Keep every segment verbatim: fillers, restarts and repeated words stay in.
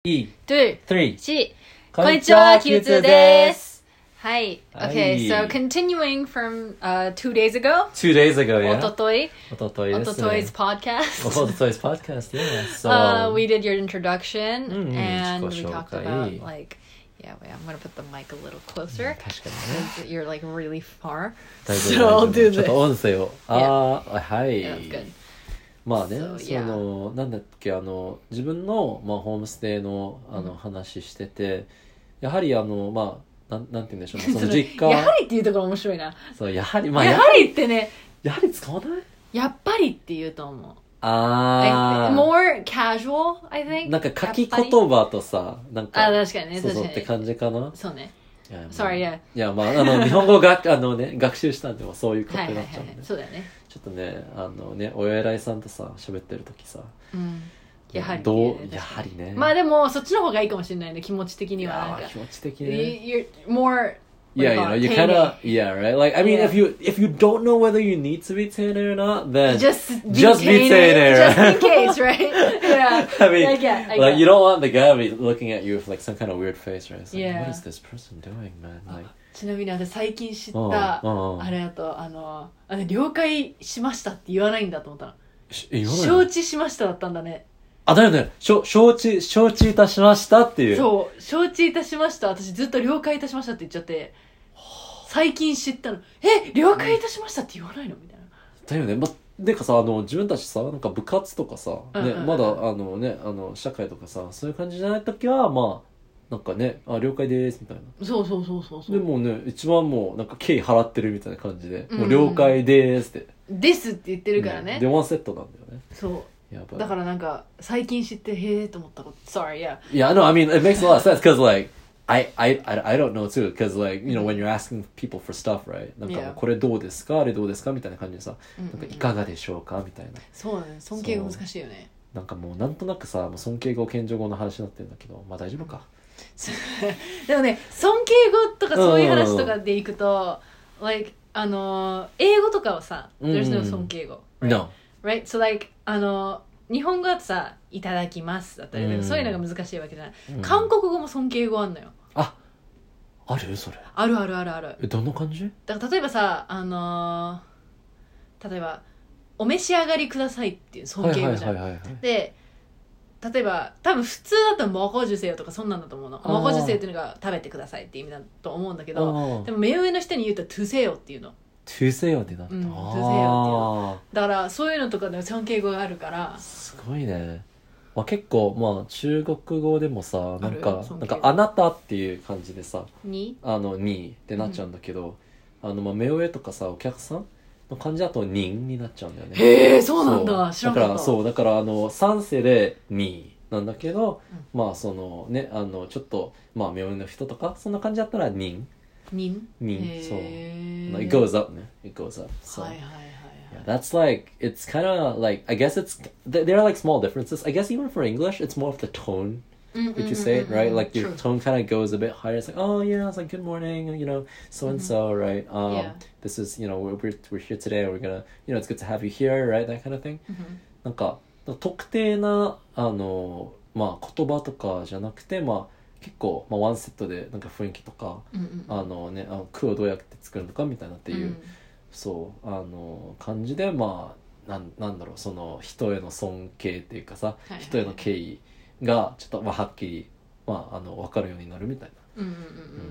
E、 two、 three。 四。 こんにちは、 キューツーです。 はい。 Okay, so continuing from uh, two days ago. Two days ago, yeah. おととい。 おとといですね。 おととい's podcast. おととい's podcast, yeah. So, uh, we did your introduction, mm, and we 自己紹 talked 介。 about, like, yeah, wait, I'm going to put the mic a little closer. 確かにね。 Because you're, like, really far. 大丈夫 So I'll 大丈夫 do ちょっ this. と音声を。ああ、はい。 Yeah, that's good. まあね、 So, そ yeah. の、なんだっけ、あの、自分の、まあ、ホームステイの、あの、話してて、やはり、あの、まあ、なん、なんて言うんでしょう、その実家。 やはりっていうところ面白いな。 そう、やはり、まあ、 やはりってね、 やはり使わないやっぱりって言うと思う。 あー。 more casual, I think. なんか書き言葉とさ、なんか、 あ、確かにね、 そうそうって確かに。 感じかな。 そうね。 いや、まあ Sorry, yeah. いや、まあ、あの、日本語が、あのね、学習したんでもそういうことはいはいはいになっちゃうんで。 そうだよね。 ちょっとね、あのね、親偉いさんとさ、喋ってる時さ、 うん。やはり。 どう、やはりね。 まあでも、そっちの方がいいかもしれないね、気持ち的には。なんか気持ち的にね。 You're more... Yeah, you know, you kind of, yeah, right? Like, I mean, Yeah. if you if you don't know whether you need to be丁寧 or not, then Just be just be 丁寧, Just right? in case, right? Yeah. I mean, I get, I like, get. you don't want the guy to be looking at you with, like, some kind of weird face, right? It's like, Yeah. what is this person doing, man? Like, ちなみに私最近知っうんた、 うんうんあれだと、あの、あの了解しましたって言わないんだと思ったの。 しえ、言わないの承知しましただったんだね。 あ、だよね。しょ承知、承知いたしましたっていう。 そう、承知いたしました。私ずっと了解いたしましたって言っちゃって、最近知ったの。え、了解いたしましたって言わないのみたいな。 だよね。ま、でかさ、あの、自分たちさ、なんか部活とかさ、ね、 うんうんうんまだ、あのね、あの、社会とかさ、そういう感じじゃないときは、まあ、なんかね、あ、了解です、みたいな。 そうそうそうそうそう。 でもね、一番もう、なんか敬意払ってるみたいな感じで、 うんもう了解ですって。 ですって言ってるからね。 で、ワンセットなんだよね。 そう。 やばい。 だからなんか、最近知って、へえと思ったこと。Sorry, yeah. Yeah, no, I mean, it makes a lot of sense, because, like, I, I, I, I don't know too, because, like, you know, when you're asking people for stuff, right? なんかもう Yeah. これどうですかあれどうですかみたいな感じでさ、 うんうんうんなんかいかがでしょうかみたいな。 そうだね。尊敬が難しいよね。 なんかもうなんとなくさ、もう尊敬語、謙譲語の話になってるんだけど、まあ大丈夫か。 でもね、尊敬語とかそういう話とかでいくと、like, あの、英語とかはさ、 うん there's no 尊敬語。 No. Right? So like, あの、日本語だとさ、いただきますだったり、 うんそういうのが難しいわけじゃない。 うん韓国語も尊敬語あんのよ。 あ、あるそれ。 あるあるあるある。 え、どんな感じ？ だから例えばさ、あのー例えば、お召し上がりくださいっていう尊敬語じゃん。 はいはいはいはいはい。 で、例えば、多分普通だとモコジュセヨとかそんなんだと思うの。 あーモコジュセヨっていうのが食べてくださいって意味だと思うんだけど、 あでも目上の人に言うとトゥセヨっていうの。 トゥセヨってなった。 うんトゥセヨっていうあだからそういうのとかで尊敬語があるからー、すごいね。まあ、結構まあ中国語でもさ、なんかあるなんかあなたっていう感じでさ、 にあのにってなっちゃうんだけど、あのまあ目上とかさお客さんの感じだとにになっちゃうんだよね。 へえ、そうなんだ。知らだかなからった。 そうだからあの三世でになんだけど、まあそのねあのちょっとまあ目上の人とかそんな感じだったら人人人そう。 へー It goes up ね。It goes up. So はいはいはいはい。 yeah, that's like it's kind of like I guess it's th- there are like small differences. I guess even for English, it's more of the tone which you say it, right? Like your True. tone kind of goes a bit higher. It's like, oh yeah, it's like good morning, you know, so and so, right? Um, Yeah. This is, you know, we're we're we're here today. We're gonna, you know, it's good to have you here, right? That kind of thing. なんか特定なあのまあ言葉とかじゃなくて、まあ結構まあワンセットでなんか雰囲気とか、 うんうんあのね、あの句をどうやって作るのかみたいなっていう、そうあの感じでまあなんなんだろうその人への尊敬っていうかさ、 いはい人への敬意がちょっとまあはっきりまああの分かるようになるみたいな。 うんうんうんうん。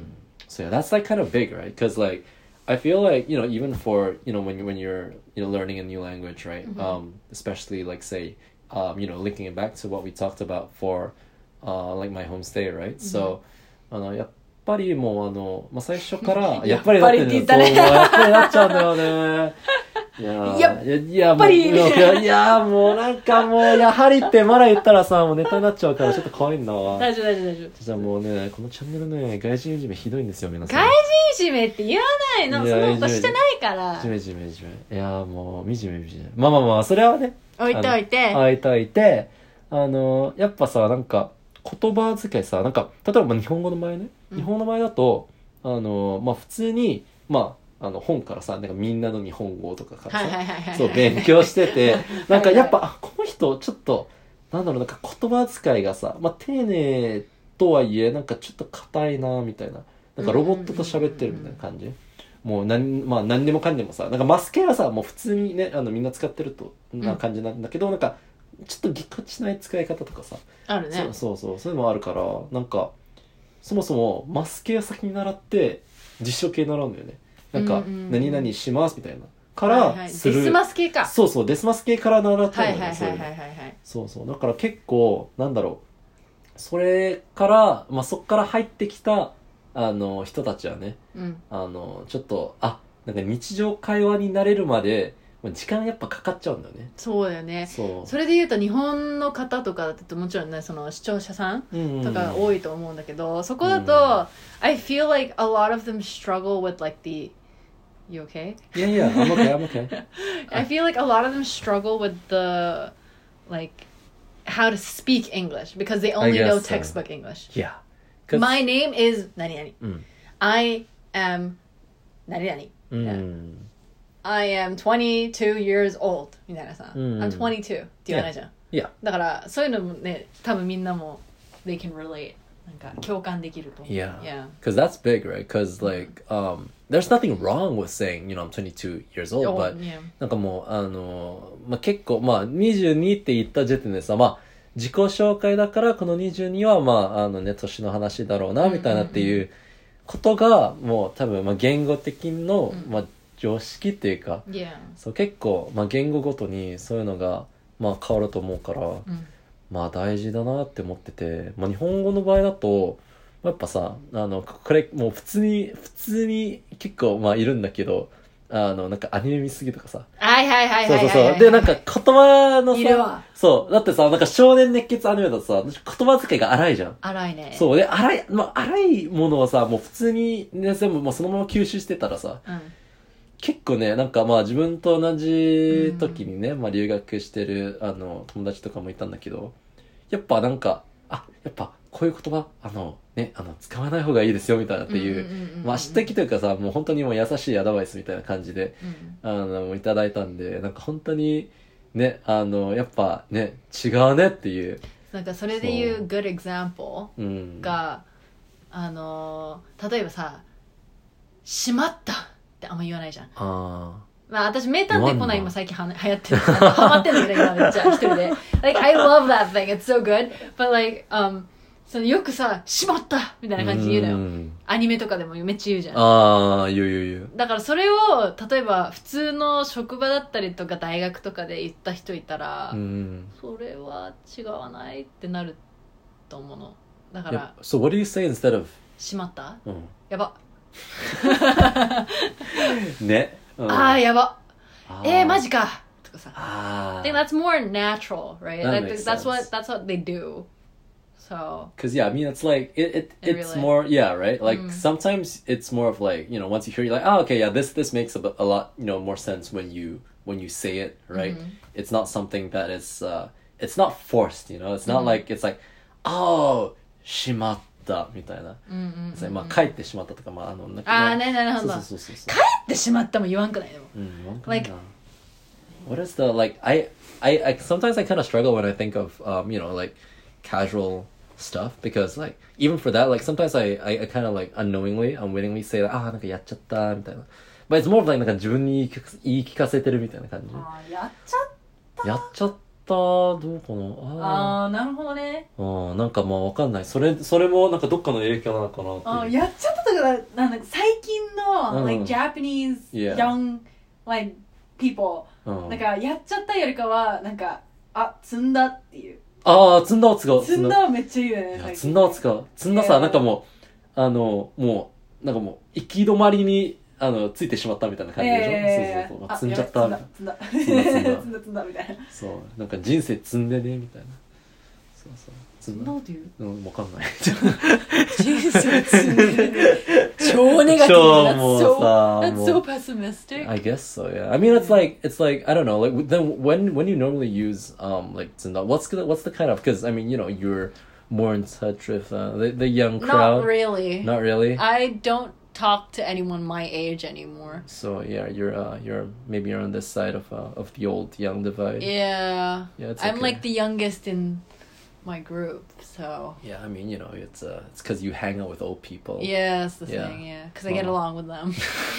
So yeah, that's like kind of big, right? Because like I feel like you know even for you know when you when you're you know learning a new language, right? Mhm. Um, especially like say um, you know linking it back to what we talked about for uh, like my homestay, right? So あのやっぱりもうあのまあ最初からやっぱりだってね、 やっぱりって言ったねそうやっぱりなっちゃうんだよね。いやーやっいやいやぱりもういやいやもうなんかもうやはりってまだ言ったらさもうネタになっちゃうからちょっと怖いんだわ。 大丈夫大丈夫大丈夫。 じゃあもうねこのチャンネルね外人いじめひどいんですよ皆さん。 外人いじめって言わないの。 いやそんなことしてないからじ。めじめじめ。いやーもうみじめみじめ。まあまあまあそれはね。 置いておいて。 置いといて、あのやっぱさなんか言葉遣いさなんか例えば日本語の場合ね、 うん日本語の場合だとあのまあ普通にまああの本からさなんかみんなの日本語とかからさ、 はいはいはいはい。 そう勉強しててなんかやっぱあこの人ちょっとなんだろうなんか言葉遣いがさ、まあ、丁寧とはいえなんかちょっと硬いなみたいな、なんかロボットと喋ってるみたいな感じ、もう何、まあ、何でもかんでもさ、なんかマスケはさもう普通にねあのみんな使ってるとな感じなんだけど、うん、なんかちょっとぎこちない使い方とかさあるね。 そうそうそうそういうのもあるから、なんかそもそもマスケを先に習って実証系習うんだよね。なんか、何々しますみたいなからする、 はいはい、デスマス系か。 そうそうデスマス系から習ったのね。 そうそうだから結構なんだろう、それからまあそっから入ってきたあの人たちはね、 うん、 あのちょっとあなんか日常会話になれるまで時間やっぱかかっちゃうんだよね。 そうだよね。 そうそれで言うと日本の方とかだともちろんねその視聴者さんとか多いと思うんだけど、うんうん、そこだと、うん、I feel like a lot of them struggle with like the You okay? Yeah, yeah, I'm okay, I'm okay. I feel like a lot of them struggle with the, like, how to speak English because they only know textbook so. English. Yeah. My name is nani nani. Mm. I am nani nani. Mm. Yeah. I am twenty-two years old. みたいなさ。 Mm. I'm twenty-two. って言わないじゃん。 Yeah. だからそういうのもね、多分みんなも they can relate. なんか共感できると思う。 Yeah. Yeah. Because that's big, right? Because like, um, there's nothing wrong with saying, you know, I'm twenty-two years old, Oh, but yeah. なんかもう、あの、まあ、結構、まあ、にじゅうにって言った時点でさ、まあ、自己紹介だから、このにじゅうには、まあ、あのね、年の話だろうな、みたいなっていうことが、もう多分、まあ、言語的の、まあ、常識っていうか、 Yeah. そう結構、まあ、言語ごとにそういうのが、まあ、変わると思うから、 うんまあ、大事だなって思ってて、まあ、日本語の場合だと、やっぱさ、あの、これ、もう普通に、普通に結構、まあ、いるんだけど、あの、なんかアニメ見すぎとかさ。 はいはいはいそうはいはいはい。 そうそう。で、なんか言葉のさいるわ、 そう、だってさ、なんか少年熱血アニメだとさ、言葉遣いが荒いじゃん。 荒いね。 そう。で、荒い、まあ、荒いものをさ、もう普通にね、全部もうそのまま吸収してたらさ、 うん。 結構ね、なんかまあ自分と同じ時にね、まあ留学してる、あの、友達とかもいたんだけど、やっぱなんか、あ、やっぱこういう言葉、あの、ね、あの、使わない方がいいですよ、みたいなっていう、まあ、指摘というかさ、もう本当にもう優しいアドバイスみたいな感じで、 うん、 あの、もういただいたんで、なんか本当に、ね、あの、やっぱね、違うねっていう。 なんかそれで言う good example が、 うん、 あの、例えばさ、しまったってあんま言わないじゃん。 あまあ私名探偵コナン今最近は流行ってるハマってんだけど今めっちゃ一人で like I love that thing it's so good but like um そのよくさしまったみたいな感じで言うのよ。アニメとかでもめっちゃ言うじゃん。 ああ言う言う言う。 だからそれを例えば普通の職場だったりとか大学とかで言った人いたら、 うん、 それは違わないってなると思うの。だから So what do you say instead of しまった、 うん、 やばね、 うん、ああやばえー、マジかとかさ。 I think that's more natural, right? That That, makes that's sense. what that's what they do. So. Because yeah, I mean it's like it, it it's really, more yeah right like mm. sometimes it's more of like you know once you hear it, you're like oh okay yeah this this makes a, a lot you know more sense when you when you say it right. Mm-hmm. It's not something that is uh it's not forced you know it's not mm-hmm. like it's like oh しまったみたいな。まあ帰ってしまったとかまああのなんかああねなるほど。 そうそうそうそう帰ってしまったも言わんくないでも。 うん言わんくないな。What is the like I I I sometimes I kind of struggle when I think of um you know like casual stuff because like even for that like sometimes I I, I kind of like unknowingly unwittingly say like ああなんかやっちゃったみたいな but it's more of like なんか自分に言い聞かせてるみたいな感じ。 ああやっちゃったやっちゃったどうかなああなるほどね。 あなんかまあわかんないそれそれもなんかどっかの影響なのかなってあやっちゃったとかなんか最近の、うん、like Japanese young like people、うん、なんかやっちゃったよりかはなんかあ積んだっていうああ積んだを使う積んだはめっちゃ言うよね。 積んだを使う積んださ、えー、なんかもうあのもうなんかもう行き止まりにあのついてしまったみたいな感じでしょ、えー、そうそうそう積んじゃったみたいな積んだ積んだ積んだ積んだ積んだみたいなそうなんか人生積んでねみたいなそうそう積んだっていううん分かんない人生積んでね超ネガティブ That's so, that's so pessimistic I guess so yeah I mean it's like it's like I don't know like then when when you normally use um like 積んだ what's the, what's the kind of because I mean you know you're more in touch with uh, the, the young crowd not really not really I don't talk to anyone my age anymore. So yeah, you're uh, you're maybe you're on this side of uh, of the old young divide. Yeah. Yeah, it's I'm okay. like the youngest in my group, so. Yeah, I mean, you know, it's uh, it's because you hang out with old people. Yeah, that's the Yeah. thing, yeah. Because I get along with them.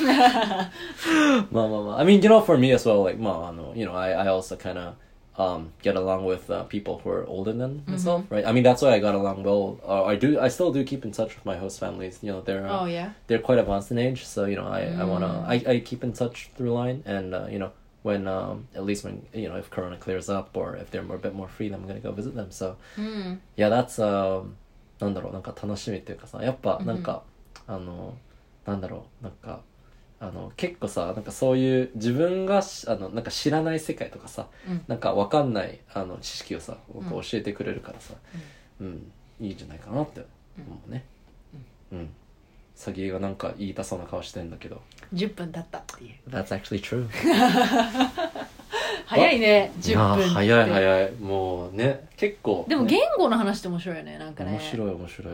まあまあまあ I mean, you know, for me as well, like, まああの you know, I, I also kind of um, get along with uh, people who are older than myself, right? I mean, that's why I got along well. Uh, I do, I still do keep in touch with my host families. You know, they're uh, Oh, yeah? they're quite advanced in age, so you know, I, I wanna I, I keep in touch through line, and uh, you know, when um, at least when you know if Corona clears up or if they're more, a bit more free, then I'm gonna go visit them. So うん。 yeah, that's um, なんだろうなんか楽しみっていうかさ、やっぱなんか、あのなんだろうなんか。あの結構さなんかそういう自分がしあのなんか知らない世界とかさ、 うん、 なんかわかんないあの知識をさ僕うん教えてくれるからさ、うん、うん、いいんじゃないかなって思うね。うん。うん、サギがなんか言いたそうな顔してんだけど。 じゅっぷん経ったっていう。 That's actually true. 早いね、じゅっぷんって。 早い早いもうね結構、ね。 でも言語の話って面白いよねなんかね。 面白い面白い。 うん、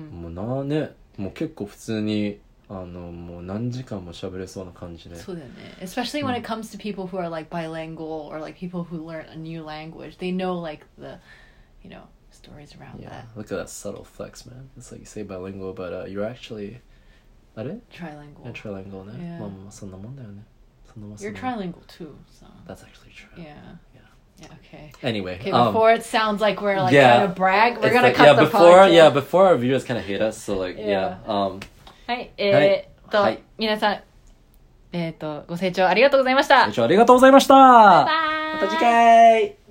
もうなねもう結構普通に。あのもう何時間も喋れそうな感じで。 そうだよね。Especially when it comes to people who are like bilingual or like people who learn a new language, they know like the, you know, stories around yeah, that. Look at that subtle flex, man. It's like you say bilingual, but uh, you're actually, あれ Trilingual. Yeah, trilingual ね。 Yeah. まあまあそんなもんだよね。そんなもん。 You're trilingual too, so. That's actually true. Yeah. Yeah, okay. Anyway, okay, um, before it sounds like we're like yeah, trying to brag, we're gonna like, cut yeah, the before, podcast. Yeah, before our viewers kind of hate us, so like, Yeah. yeah. Um, はい、えーっと、 はい、 皆さん、えーっと、ご清聴ありがとうございました。 ご清聴ありがとうございました。 バイバーイ。 また次回。